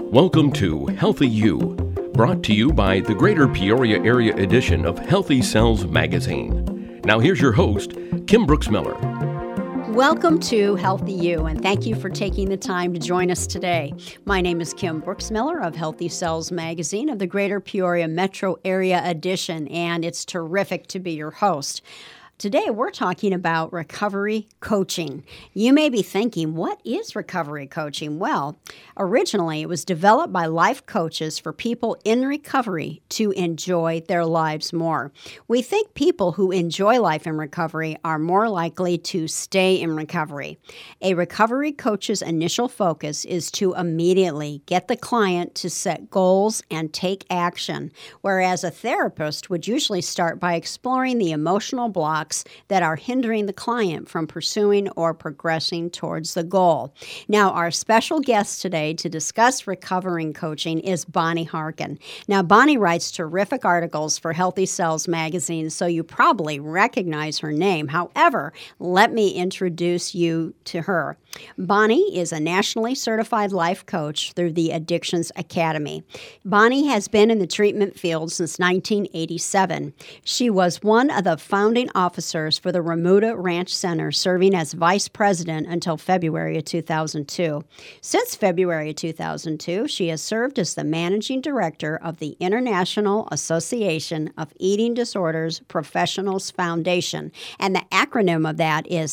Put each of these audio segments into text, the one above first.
Welcome to Healthy You, brought to you by the Greater Peoria Area edition of Healthy Cells Magazine. Now here's your host, Kim Brooks Miller. Welcome to Healthy You, and thank you for taking the time to join us today. My name is Kim Brooks Miller of Healthy Cells Magazine of the Greater Peoria Metro Area edition, and it's terrific to be your host. Today, we're talking about recovery coaching. You may be thinking, what is recovery coaching? Well, originally, it was developed by life coaches for people in recovery to enjoy their lives more. We think people who enjoy life in recovery are more likely to stay in recovery. A recovery coach's initial focus is to immediately get the client to set goals and take action, whereas a therapist would usually start by exploring the emotional blocks that are hindering the client from pursuing or progressing towards the goal. Now, our special guest today to discuss recovering coaching is Bonnie Harkin. Now, Bonnie writes terrific articles for Healthy Cells Magazine, so you probably recognize her name. However, let me introduce you to her. Bonnie is a nationally certified life coach through the Addictions Academy. Bonnie has been in the treatment field since 1987. She was one of the founding officers for the Remuda Ranch Center, serving as vice president until February of 2002. Since February of 2002, she has served as the managing director of the International Association of Eating Disorders Professionals Foundation, and the acronym of that is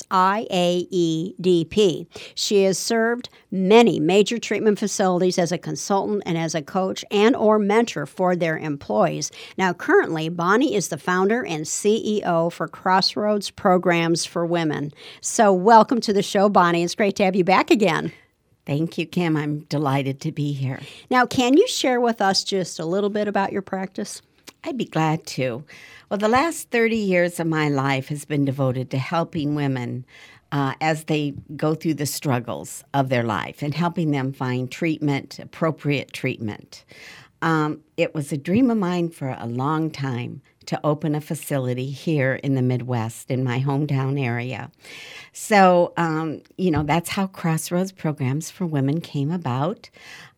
IAEDP. She has served many major treatment facilities as a consultant and as a coach and or mentor for their employees. Now, currently, Bonnie is the founder and CEO for Crossroads Programs for Women. So welcome to the show, Bonnie. It's great to have you back again. Thank you, Kim. I'm delighted to be here. Now, can you share with us just a little bit about your practice? I'd be glad to. Well, the last 30 years of my life has been devoted to helping women as they go through the struggles of their life and helping them find treatment, appropriate treatment. It was a dream of mine for a long time to open a facility here in the Midwest, in my hometown area. So, that's how Crossroads Programs for Women came about.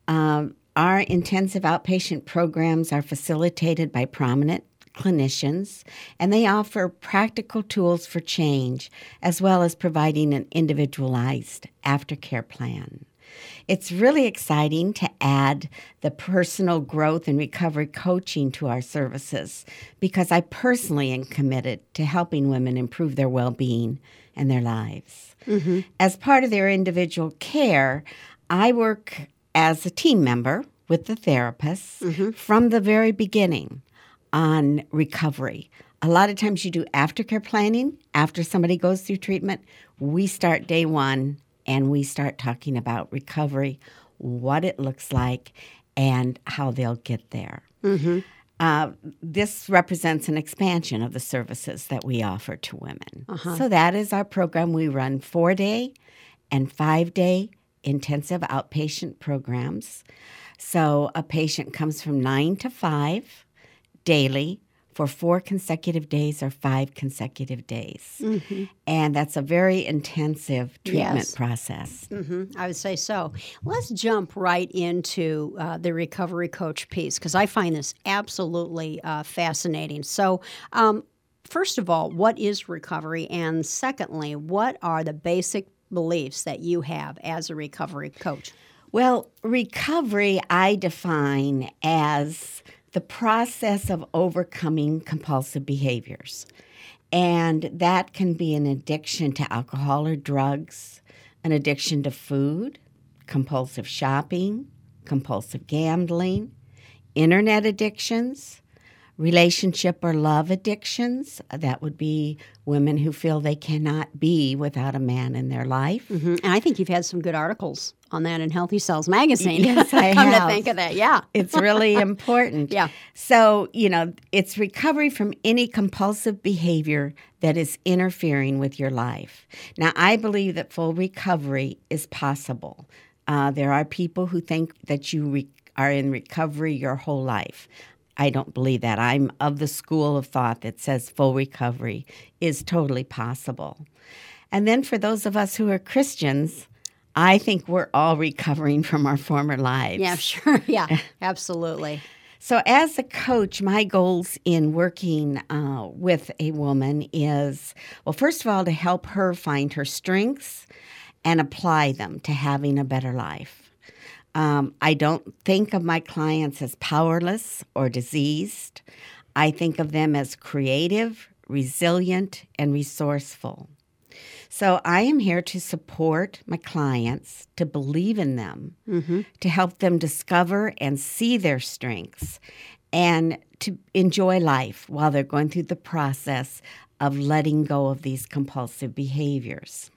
Our intensive outpatient programs are facilitated by prominent clinicians, and they offer practical tools for change, as well as providing an individualized aftercare plan. It's really exciting to add the personal growth and recovery coaching to our services because I personally am committed to helping women improve their well-being and their lives. Mm-hmm. As part of their individual care, I work as a team member with the therapists from the very beginning on recovery. A lot of times you do aftercare planning after somebody goes through treatment. We start day one and we start talking about recovery, what it looks like, and how they'll get there. Mm-hmm. This represents an expansion of the services that we offer to women. Uh-huh. So that is our program. We run 4-day and 5-day intensive outpatient programs. So a patient comes from 9 to 5 daily for 4 consecutive days or 5 consecutive days. Mm-hmm. And that's a very intensive treatment process. Mm-hmm. I would say so. Let's jump right into the recovery coach piece because I find this absolutely fascinating. So first of all, what is recovery? And secondly, what are the basic beliefs that you have as a recovery coach? Well, recovery I define as the process of overcoming compulsive behaviors. And that can be an addiction to alcohol or drugs, an addiction to food, compulsive shopping, compulsive gambling, internet addictions, relationship or love addictions. That would be women who feel they cannot be without a man in their life. Mm-hmm. And I think you've had some good articles on that in Healthy Cells Magazine. Yes, I Come have. to think of that, yeah. It's really important. Yeah. So, it's recovery from any compulsive behavior that is interfering with your life. Now, I believe that full recovery is possible. There are people who think that you are in recovery your whole life. I don't believe that. I'm of the school of thought that says full recovery is totally possible. And then for those of us who are Christians, I think we're all recovering from our former lives. Yeah, sure. Yeah, absolutely. So as a coach, my goals in working with a woman is, well, first of all, to help her find her strengths and apply them to having a better life. I don't think of my clients as powerless or diseased. I think of them as creative, resilient, and resourceful. So I am here to support my clients, to believe in them, to help them discover and see their strengths, and to enjoy life while they're going through the process of letting go of these compulsive behaviors.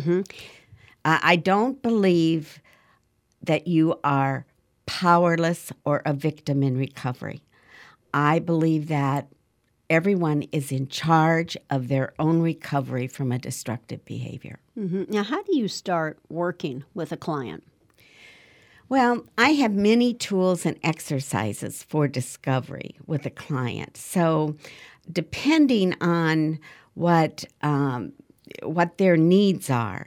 I don't believe that you are powerless or a victim in recovery. I believe that everyone is in charge of their own recovery from a destructive behavior. Now, how do you start working with a client? Well, I have many tools and exercises for discovery with a client. So depending on what their needs are,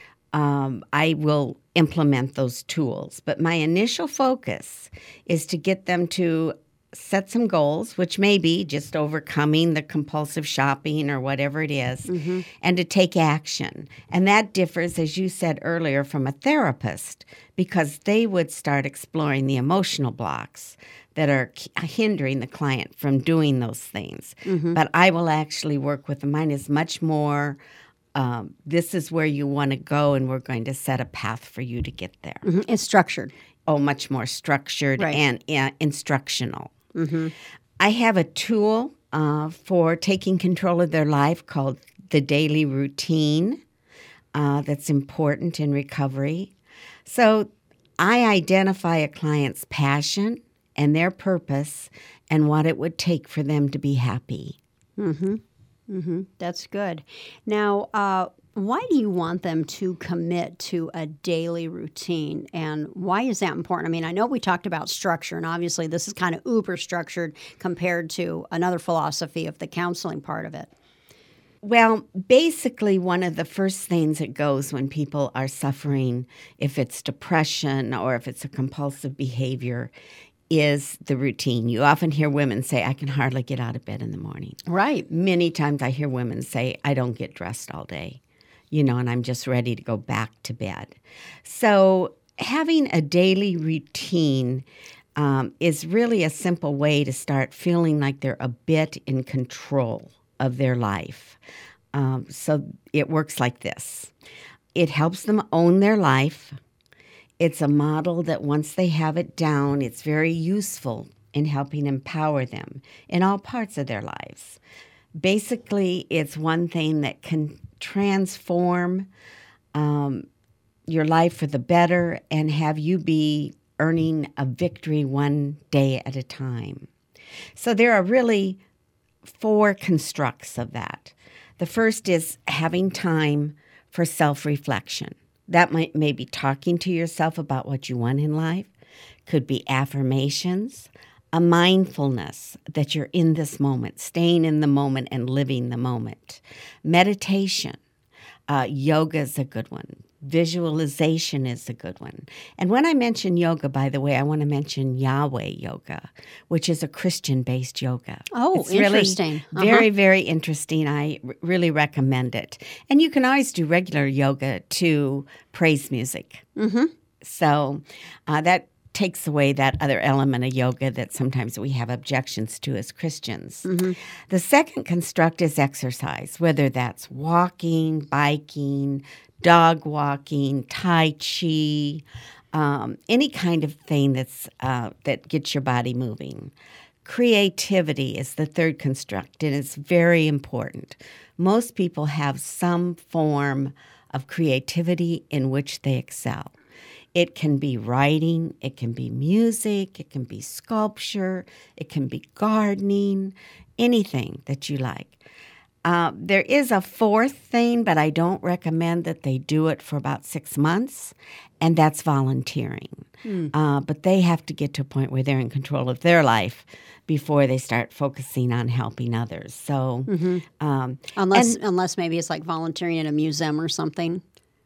I will implement those tools. But my initial focus is to get them to set some goals, which may be just overcoming the compulsive shopping or whatever it is, and to take action. And that differs, as you said earlier, from a therapist, because they would start exploring the emotional blocks that are hindering the client from doing those things. But I will actually work with them. Mine is much more, this is where you want to go, and we're going to set a path for you to get there. It's structured. Oh, much more structured and instructional. I have a tool for taking control of their life called the daily routine that's important in recovery. So I identify a client's passion and their purpose and what it would take for them to be happy. That's good. Now, why do you want them to commit to a daily routine, and why is that important? I mean, I know we talked about structure, and obviously this is kind of uber structured compared to another philosophy of the counseling part of it. Well, basically, one of the first things that goes when people are suffering, if it's depression or if it's a compulsive behavior, is the routine. You often hear women say, I can hardly get out of bed in the morning. Right. Many times I hear women say, I don't get dressed all day, and I'm just ready to go back to bed. So having a daily routine is really a simple way to start feeling like they're a bit in control of their life. So it works like this. It helps them own their life. It's a model that once they have it down, it's very useful in helping empower them in all parts of their lives. Basically, it's one thing that can transform your life for the better and have you be earning a victory one day at a time. So there are really 4 constructs of that. The first is having time for self-reflection. That may be talking to yourself about what you want in life. Could be affirmations, a mindfulness that you're in this moment, staying in the moment and living the moment. Meditation, yoga is a good one. Visualization is a good one. And when I mention yoga, by the way, I want to mention Yahweh Yoga, which is a Christian-based yoga. Oh, it's interesting. Really very, very interesting. I really recommend it. And you can always do regular yoga to praise music. So that takes away that other element of yoga that sometimes we have objections to as Christians. The second construct is exercise, whether that's walking, biking, dog walking, Tai Chi, any kind of thing that gets your body moving. Creativity is the third construct, and it's very important. Most people have some form of creativity in which they excel. It can be writing, it can be music, it can be sculpture, it can be gardening, anything that you like. There is a fourth thing, but I don't recommend that they do it for about 6 months, and that's volunteering. But they have to get to a point where they're in control of their life before they start focusing on helping others. So, unless maybe it's like volunteering at a museum or something.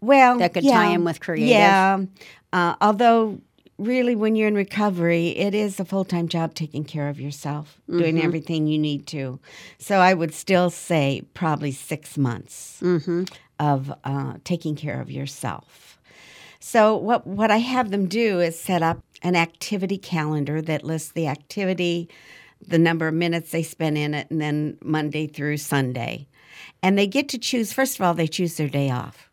Well, that could tie in with creative? Yeah. Although, really, when you're in recovery, it is a full-time job taking care of yourself, doing everything you need to. So I would still say probably 6 months of taking care of yourself. So what I have them do is set up an activity calendar that lists the activity, the number of minutes they spend in it, and then Monday through Sunday. And they get to choose, first of all, they choose their day off.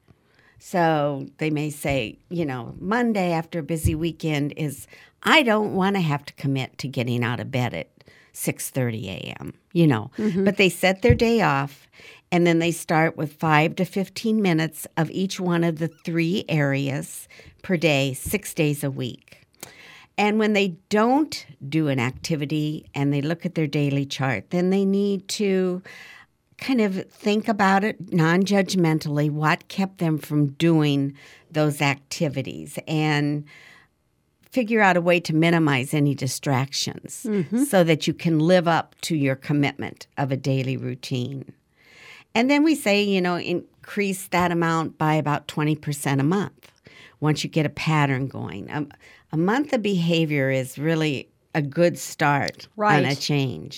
So they may say, Monday after a busy weekend I don't want to have to commit to getting out of bed at 6:30 a.m., But they set their day off, and then they start with 5 to 15 minutes of each one of the 3 areas per day, 6 days a week. And when they don't do an activity and they look at their daily chart, then they need to kind of think about it non-judgmentally, what kept them from doing those activities, and figure out a way to minimize any distractions so that you can live up to your commitment of a daily routine. And then we say, increase that amount by about 20% a month once you get a pattern going. A month of behavior is really a good start on a change.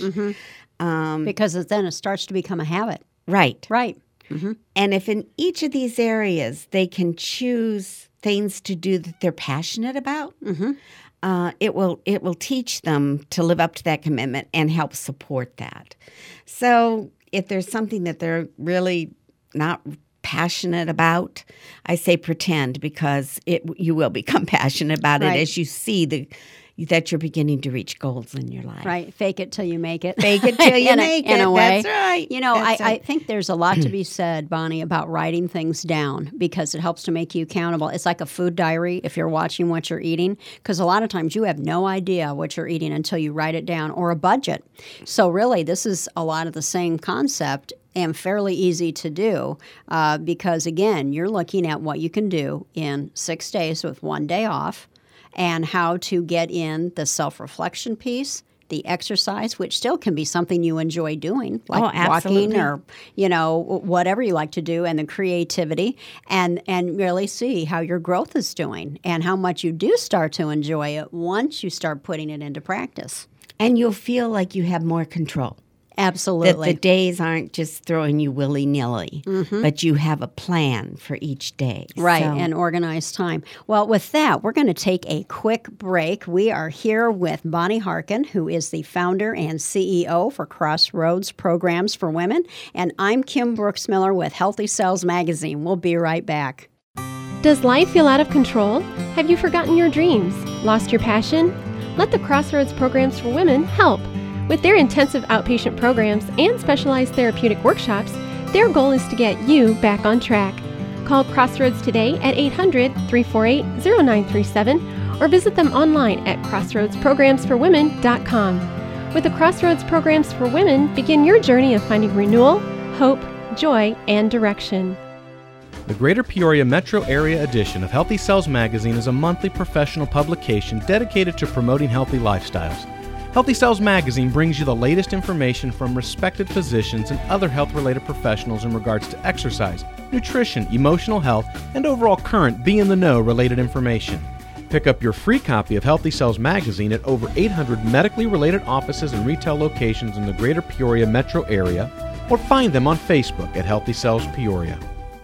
Because then it starts to become a habit. Right. Right. And if in each of these areas they can choose things to do that they're passionate about, it will teach them to live up to that commitment and help support that. So if there's something that they're really not passionate about, I say pretend, because you will become passionate about it as you see that you're beginning to reach goals in your life. Right. Fake it till you make it. Fake it till you make it. In a way. That's right. I think there's a lot to be said, Bonnie, about writing things down because it helps to make you accountable. It's like a food diary if you're watching what you're eating, because a lot of times you have no idea what you're eating until you write it down, or a budget. So really, this is a lot of the same concept and fairly easy to do because, again, you're looking at what you can do in 6 days with 1 day off, and how to get in the self-reflection piece, the exercise, which still can be something you enjoy doing, like walking or, whatever you like to do, and the creativity, and really see how your growth is doing and how much you do start to enjoy it once you start putting it into practice. And you'll feel like you have more control. Absolutely. That the days aren't just throwing you willy-nilly, but you have a plan for each day. Right, and organized time. Well, with that, we're going to take a quick break. We are here with Bonnie Harkin, who is the founder and CEO for Crossroads Programs for Women, and I'm Kim Brooks Miller with Healthy Cells Magazine. We'll be right back. Does life feel out of control? Have you forgotten your dreams? Lost your passion? Let the Crossroads Programs for Women help. With their intensive outpatient programs and specialized therapeutic workshops, their goal is to get you back on track. Call Crossroads today at 800-348-0937 or visit them online at crossroadsprogramsforwomen.com. With the Crossroads Programs for Women, begin your journey of finding renewal, hope, joy, and direction. The Greater Peoria Metro Area edition of Healthy Cells Magazine is a monthly professional publication dedicated to promoting healthy lifestyles. Healthy Cells Magazine brings you the latest information from respected physicians and other health-related professionals in regards to exercise, nutrition, emotional health, and overall current be-in-the-know related information. Pick up your free copy of Healthy Cells Magazine at over 800 medically related offices and retail locations in the Greater Peoria metro area, or find them on Facebook at Healthy Cells Peoria.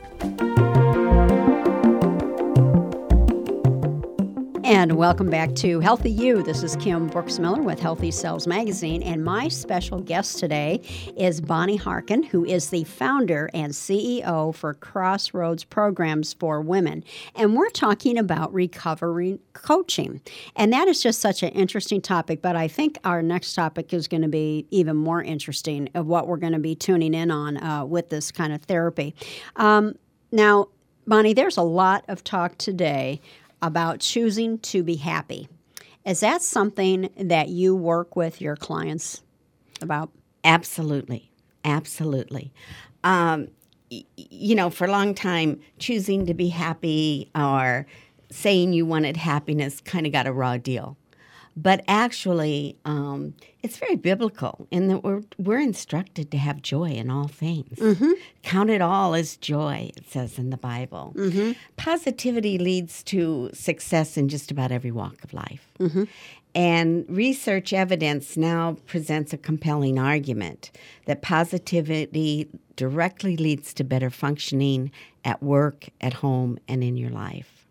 And welcome back to Healthy You. This is Kim Brooks Miller with Healthy Cells Magazine, and my special guest today is Bonnie Harkin, who is the founder and CEO for Crossroads Programs for Women. And we're talking about recovery coaching. And that is just such an interesting topic, but I think our next topic is going to be even more interesting of what we're going to be tuning in on with this kind of therapy. Now, Bonnie, there's a lot of talk today about choosing to be happy. Is that something that you work with your clients about? Absolutely. Absolutely. For a long time, choosing to be happy or saying you wanted happiness kind of got a raw deal. But actually, it's very biblical in that we're instructed to have joy in all things. Count it all as joy, it says in the Bible. Positivity leads to success in just about every walk of life. And research evidence now presents a compelling argument that positivity directly leads to better functioning at work, at home, and in your life.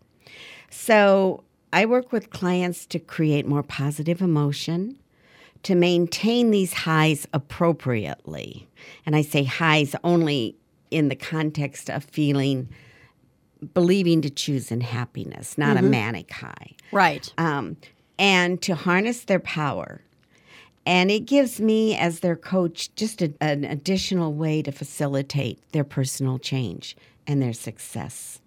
So I work with clients to create more positive emotion, to maintain these highs appropriately. And I say highs only in the context of believing to choose in happiness, not a manic high. Right. And to harness their power. And it gives me, as their coach, just an additional way to facilitate their personal change and their success.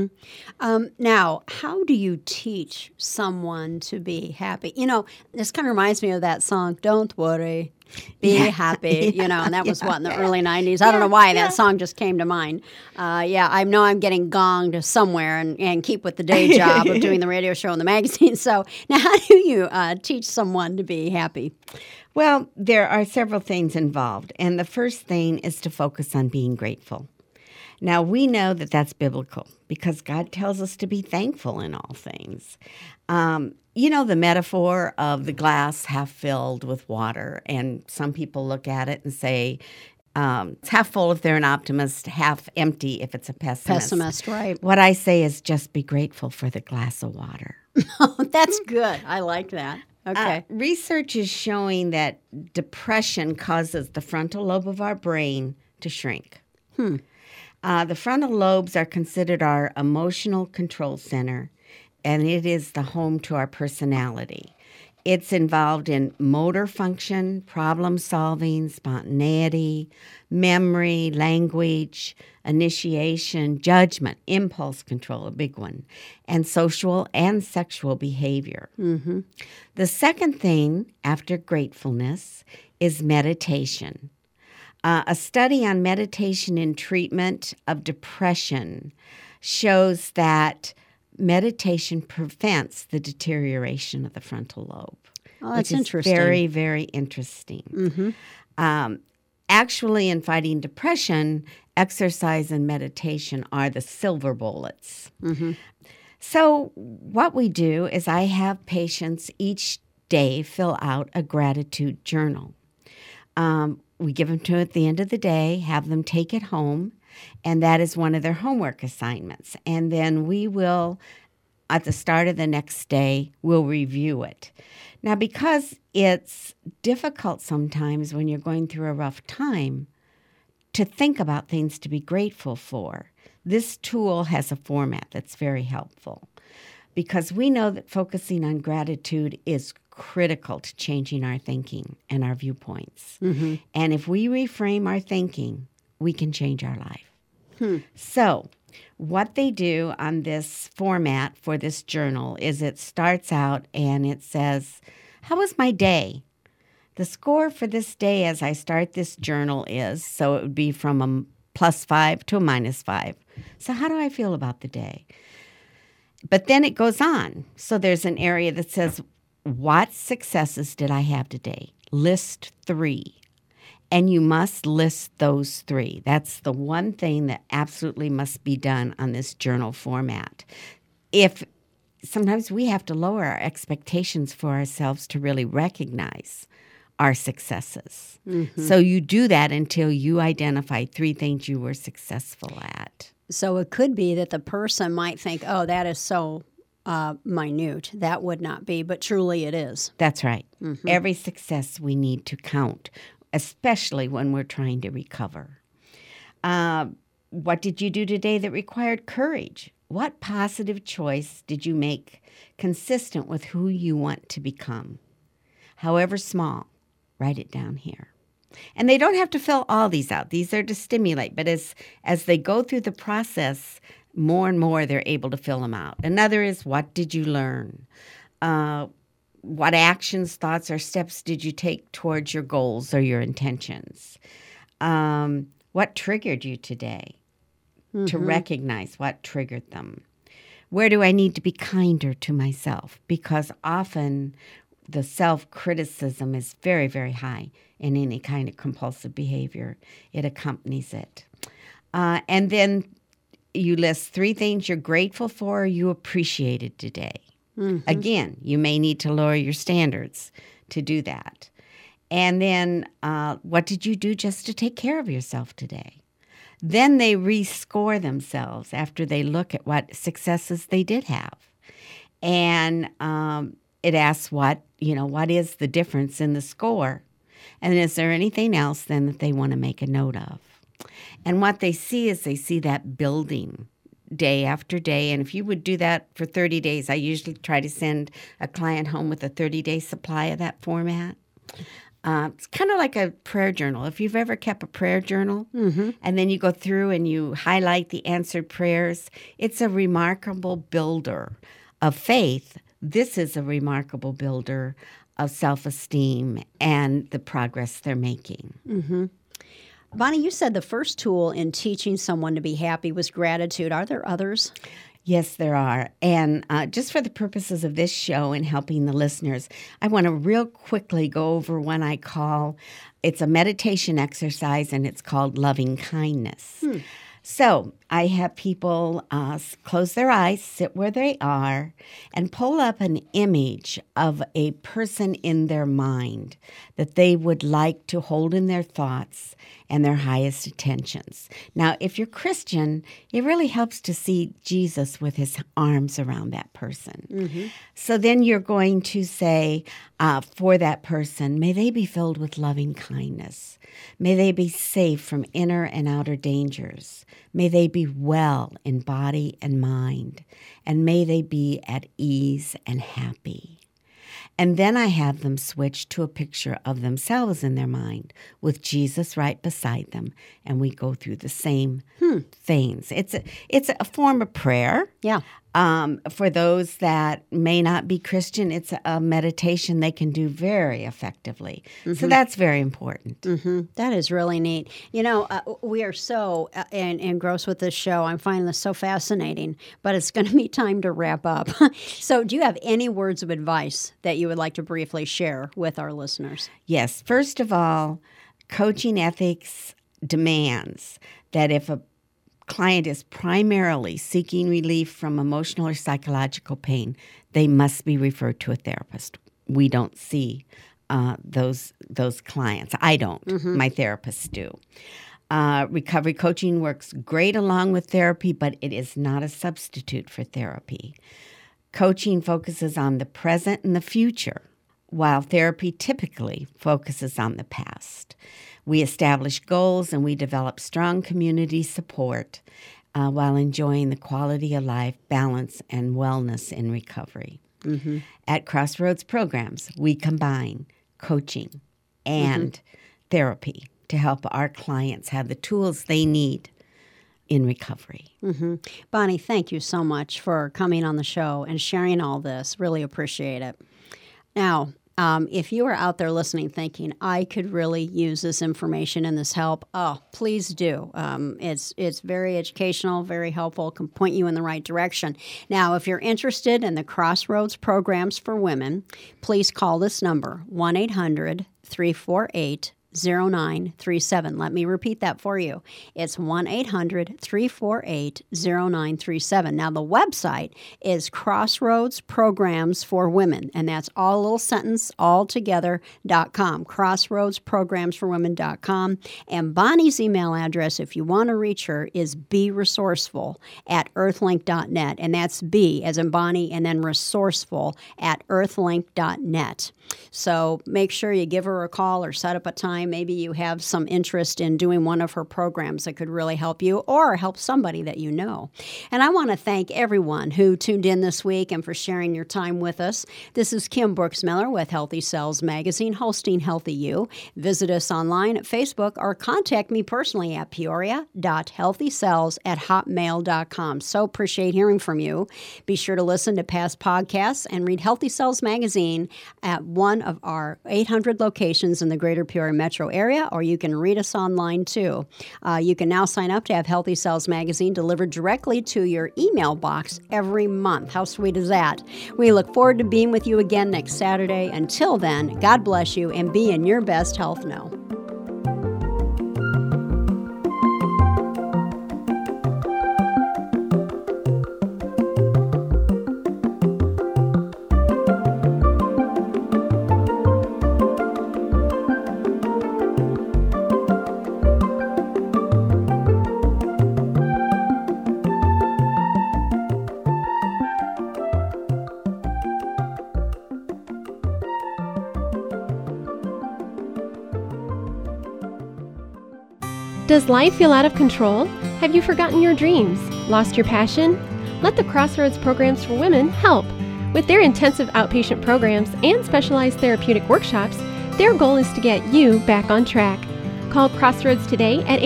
Now, how do you teach someone to be happy? You know, this kind of reminds me of that song, Don't Worry, Be Happy, you know, and that was in the early 90s. I don't know why that song just came to mind. I know I'm getting gonged somewhere and keep with the day job of doing the radio show and the magazine. So now how do you teach someone to be happy? Well, there are several things involved. And the first thing is to focus on being grateful. Now, we know that that's biblical because God tells us to be thankful in all things. You know the metaphor of the glass half filled with water, and some people look at it and say it's half full if they're an optimist, half empty if it's a pessimist. Pessimist, right. What I say is just be grateful for the glass of water. That's good. I like that. Okay. Research is showing that depression causes the frontal lobe of our brain to shrink. The frontal lobes are considered our emotional control center, and it is the home to our personality. It's involved in motor function, problem solving, spontaneity, memory, language, initiation, judgment, impulse control, a big one, and social and sexual behavior. The second thing after gratefulness is meditation. A study on meditation in treatment of depression shows that meditation prevents the deterioration of the frontal lobe. Oh, that's which is interesting. Very, very interesting. Actually, in fighting depression, exercise and meditation are the silver bullets. So what we do is I have patients each day fill out a gratitude journal. We give them to them at the end of the day, have them take it home, and that is one of their homework assignments. And then we will, at the start of the next day, we'll review it. Now, because it's difficult sometimes when you're going through a rough time to think about things to be grateful for, this tool has a format that's very helpful because we know that focusing on gratitude is critical to changing our thinking and our viewpoints. And if we reframe our thinking, we can change our life. So what they do on this format for this journal is it starts out and it says, how was my day? The score for this day as I start this journal is, so it would be from a +5 to a -5. So how do I feel about the day? But then it goes on. So there's an area that says, what successes did I have today? List 3. And you must list those 3. That's the one thing that absolutely must be done on this journal format. Sometimes we have to lower our expectations for ourselves to really recognize our successes. So you do that until you identify 3 things you were successful at. So it could be that the person might think, oh, that is so minute. That would not be, but truly it is. That's right. Every success we need to count, especially when we're trying to recover. What did you do today that required courage? What positive choice did you make consistent with who you want to become? However small, write it down here. And they don't have to fill all these out. These are to stimulate. But as they go through the process, more and more they're able to fill them out. Another is, what did you learn? What actions, thoughts, or steps did you take towards your goals or your intentions? What triggered you today? To recognize what triggered them. Where do I need to be kinder to myself? Because often the self-criticism is very, very high in any kind of compulsive behavior. It accompanies it. And then you list 3 things you're grateful for or you appreciated today. Mm-hmm. Again, you may need to lower your standards to do that. And then what did you do just to take care of yourself today? Then they rescore themselves after they look at what successes they did have. And it asks what is the difference in the score? And is there anything else then that they want to make a note of? And what they see is they see that building day after day. And if you would do that for 30 days, I usually try to send a client home with a 30-day supply of that format. It's kind of like a prayer journal. If you've ever kept a prayer journal, mm-hmm. and then you go through and you highlight the answered prayers, it's a remarkable builder of faith. This is a remarkable builder of self-esteem and the progress they're making. Mm-hmm. Bonnie, you said the first tool in teaching someone to be happy was gratitude. Are there others? Yes, there are. And just for the purposes of this show and helping the listeners, I want to real quickly go over one I call, it's a meditation exercise, and it's called loving kindness. So I have people close their eyes, sit where they are, and pull up an image of a person in their mind that they would like to hold in their thoughts and their highest attentions. Now, if you're Christian, it really helps to see Jesus with his arms around that person. Mm-hmm. So then you're going to say for that person, may they be filled with loving kindness. May they be safe from inner and outer dangers. May they be well in body and mind. And may they be at ease and happy. And then I have them switch to a picture of themselves in their mind with Jesus right beside them. And we go through the same things. It's a form of prayer. Yeah. For those that may not be Christian, it's a meditation they can do very effectively. Mm-hmm. So that's very important. Mm-hmm. That is really neat. You know, we are so engrossed with this show. I'm finding this so fascinating, but it's going to be time to wrap up. So do you have any words of advice that you would like to briefly share with our listeners? Yes. First of all, coaching ethics demands that if a client is primarily seeking relief from emotional or psychological pain, they must be referred to a therapist. We don't see those clients. I don't. Mm-hmm. My therapists do. Recovery coaching works great along with therapy, but it is not a substitute for therapy. Coaching focuses on the present and the future, while therapy typically focuses on the past. We establish goals and we develop strong community support while enjoying the quality of life, balance, and wellness in recovery. Mm-hmm. At Crossroads Programs, we combine coaching and therapy to help our clients have the tools they need in recovery. Mm-hmm. Bonnie, thank you so much for coming on the show and sharing all this. Really appreciate it. Now, if you are out there listening thinking, I could really use this information and this help, please do. It's very educational, very helpful, can point you in the right direction. Now, if you're interested in the Crossroads Programs for Women, please call this number, 1-800-348-0937. Let me repeat that for you. It's 1-800-348-0937. Now, the website is Crossroads Programs for Women, and that's all a little sentence, all together.com, crossroadsprogramsforwomen.com. And Bonnie's email address, if you want to reach her, is beresourceful@earthlink.net, and that's B as in Bonnie, and then resourceful@earthlink.net. So make sure you give her a call or set up a time. Maybe you have some interest in doing one of her programs that could really help you or help somebody that you know. And I want to thank everyone who tuned in this week and for sharing your time with us. This is Kim Brooks Miller with Healthy Cells Magazine, hosting Healthy You. Visit us online at Facebook or contact me personally at peoria.healthycells@hotmail.com. So appreciate hearing from you. Be sure to listen to past podcasts and read Healthy Cells Magazine at one of our 800 locations in the greater Peoria metro metro area, or you can read us online too. You can now sign up to have Healthy Cells magazine delivered directly to your email box every month. How sweet is that? We look forward to being with you again next Saturday. Until then, God bless you and be in your best health now. Does life feel out of control? Have you forgotten your dreams? Lost your passion? Let the Crossroads Programs for Women help. With their intensive outpatient programs and specialized therapeutic workshops, their goal is to get you back on track. Call Crossroads today at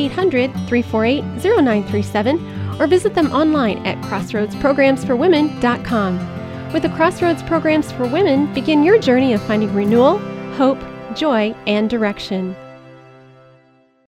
800-348-0937 or visit them online at crossroadsprogramsforwomen.com. With the Crossroads Programs for Women, begin your journey of finding renewal, hope, joy, and direction.